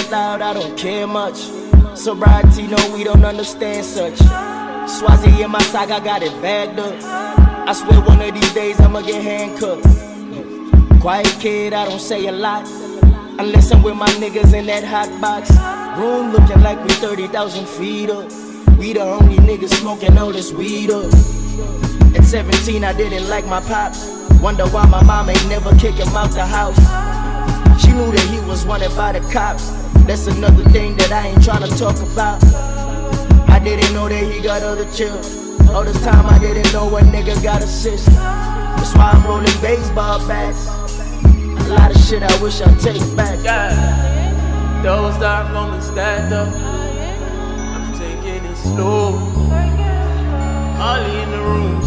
cashed out, I don't care much. Sobriety, no, we don't understand such. Swazi in my sock, I got it bagged up. I swear one of these days I'ma get handcuffed. Quiet kid, I don't say a lot, unless I'm with my niggas in that hot box. Room looking like we 30,000 feet up. We the only niggas smoking all this weed up. At 17 I didn't like my pops. Wonder why my mom ain't never kick him out the house. She knew that he was wanted by the cops. That's another thing that I ain't tryna talk about. I didn't know that he got other chills. All this time I didn't know a nigga got a sister. That's why I'm rolling baseball bats. A lot of shit I wish I'd take back. Yeah. Those dark moments stacked up. I'm taking it slow. Molly in the room,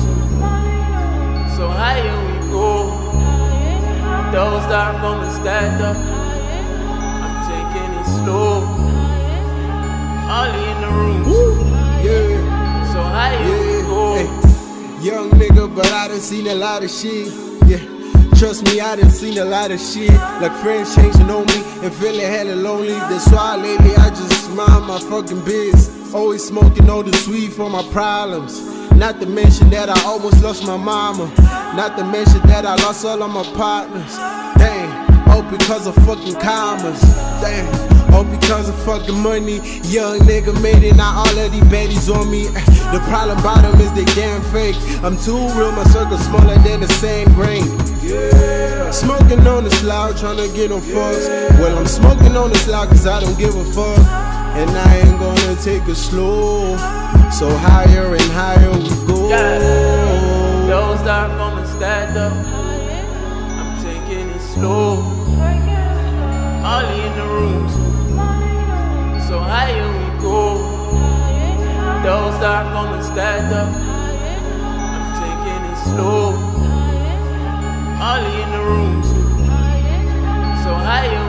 so higher we go. Those dark moments stacked up. I'm taking it slow. Molly in the room, yeah. So higher we go. Hey. Young nigga, but I done seen a lot of shit. Yeah. Trust me, I done seen a lot of shit. Like friends changing on me and feeling hella lonely. That's why lately I just mind my fucking biz. Always smoking all the sweet for my problems. Not to mention that I almost lost my mama. Not to mention that I lost all of my partners. Damn, all because of fucking commas. Damn, all because of fucking money. Young nigga made it, now all of these baddies on me. The problem about them is they damn fake. I'm too real, my circle smaller than the sand grain. Yeah. Smoking on the slough, tryna get on fucks. Well, I'm smoking on the slough cause I don't give a fuck. And I ain't gonna take it slow. So higher and higher we go. Yeah. Those dark moments stacked up. I'm taking it slow. Molly in the room, so higher we go. Those dark moments stacked up. I'm taking it slow. Molly in the room, so higher